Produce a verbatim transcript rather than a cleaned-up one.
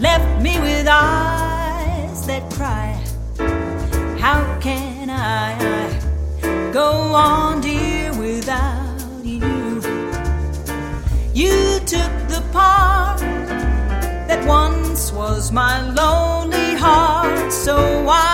left me with eyes that cry. How can I go on, dear, without you? You took the part that once was my lonely heart, so I